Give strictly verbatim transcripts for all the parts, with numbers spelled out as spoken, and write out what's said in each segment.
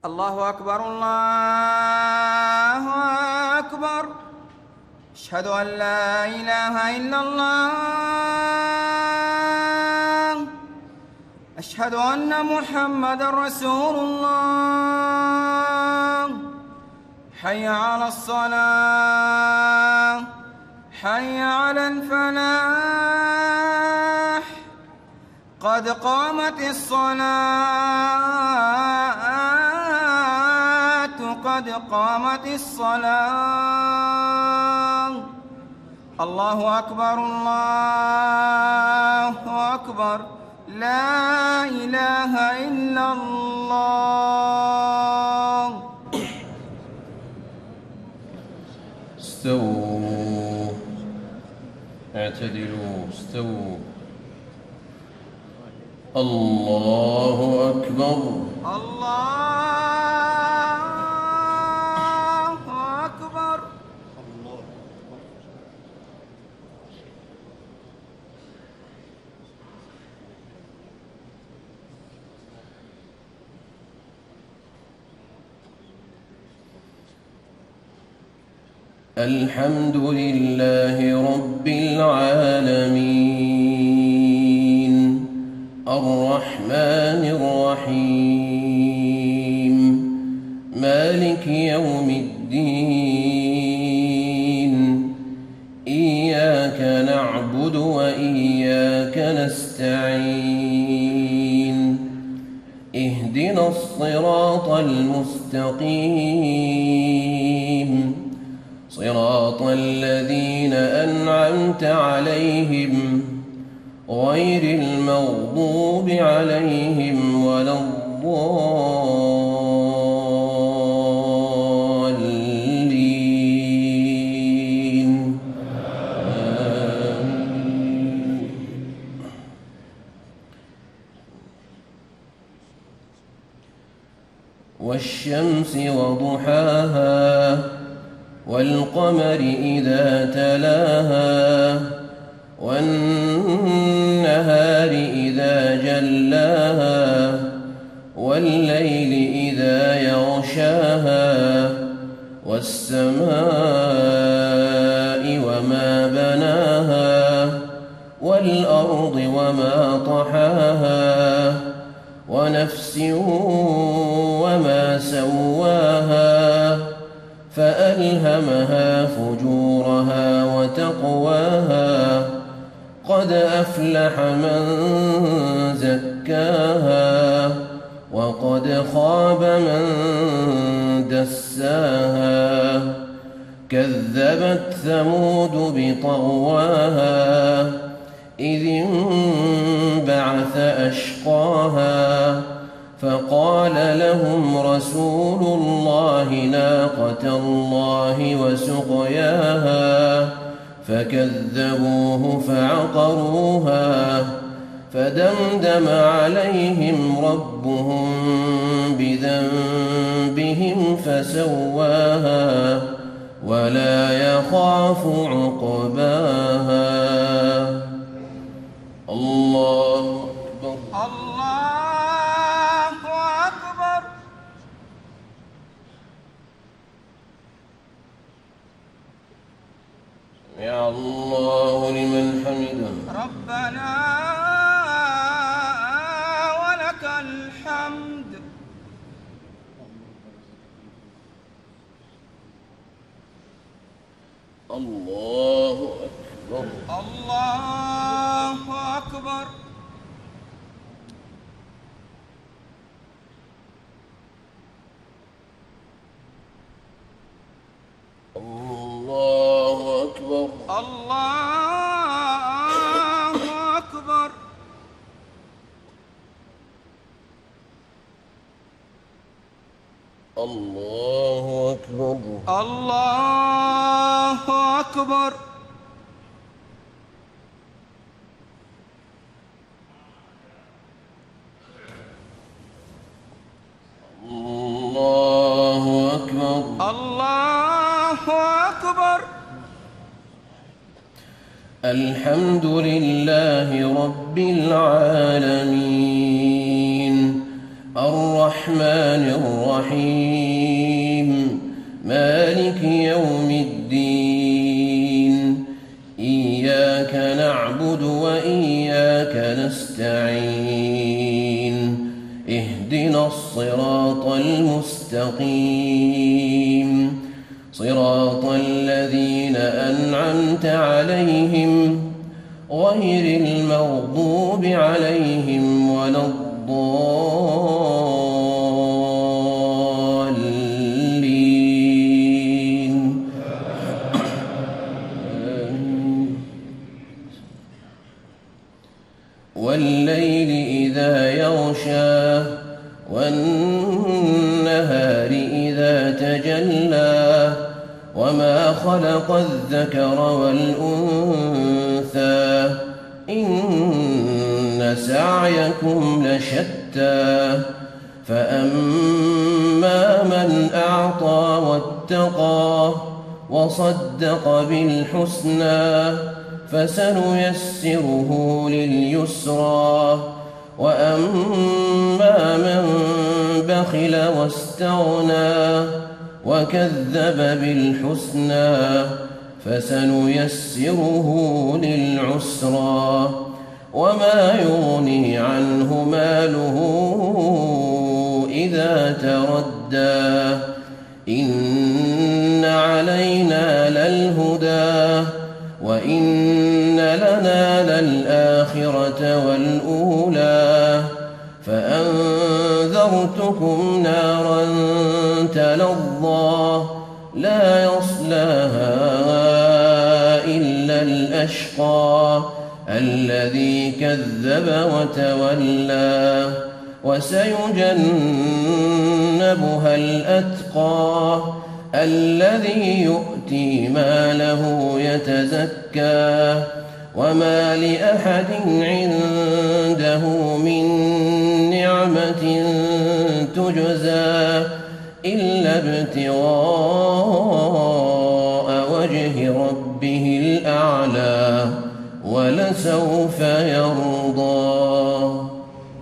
الله أكبر الله أكبر. أشهد أن لا إله إلا الله. أشهد أن محمدًا رسول الله. حي على الصلاة، حي على الفلاح، قد قامت الصلاة، قد قامت الصلاة. الله أكبر الله أكبر. لا إله إلا الله. استووا، اعتدلوا، استووا. الله أكبر الله أكبر. الحمد لله رب العالمين، الرحمن الرحيم، مالك يوم الدين. إياك نعبد وإياك نستعين. اهدنا الصراط المستقيم، صراط الذين أنعمت عليهم غير المغضوب عليهم ولا الضالين. آمين. والشمس وضحاها، والقمر إذا تلاها، والنهار إذا جلاها، والليل إذا يغشاها، والسماء وما بناها، والأرض وما طحاها، ونفس وما سواها، فألهمها فجورها وتقواها. قد أفلح من زكاها، وقد خاب من دساها. كذبت ثمود بطغواها، إذ انبعث أشقاها، فقال لهم رسول الله ناقة الله وسقياها، فكذبوه فعقروها. فدمدم عليهم ربهم بذنبهم فسواها، ولا يخاف عقباها. الله أكبر الله أكبر. سمع الله لمن حمده. ربنا ولك الحمد. الله أكبر الله أكبر. الله أكبر الله أكبر. الله أكبر الله أكبر. الله أكبر الله أكبر. الحمد لله رب العالمين، الرحمن الرحيم مالك يوم الدين إياك نعبد وإياك نستعين اهدنا الصراط المستقيم صراط الذين أنعمت عليهم غير المغضوب عليهم ولا الضالين والليل إذا يغشى والنهار إذا تجلى وما خلق الذكر والأنثى إن سعيكم لشتى فأما من أعطى واتقى وصدق بالحسنى فسنيسره لليسرى وأما من بخل واستغنى وكذب بالحسنى فسنيسره للعسرى وما يغني عنه ماله إذا تردى إن علينا للهدى وإن لنا للآخرة والأولى فأنذرتكم نارا تلظى لا يصلاها إلا الأشقى الذي كذب وتولى وسيجنبها الأتقى الذي يؤتي ماله يتزكى وما لأحد عنده من نعمة تجزى إلا ابتغاء وجه ربه الأعلى ولسوف يرضى.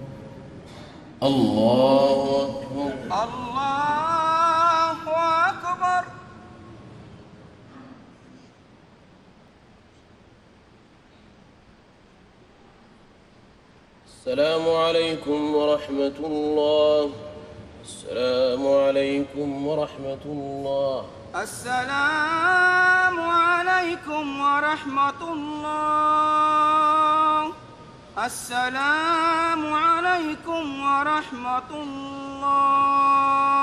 الله أكبر. الله أكبر. السلام عليكم ورحمة الله. السلام عليكم ورحمة الله. السلام عليكم ورحمة الله. السلام عليكم ورحمة الله.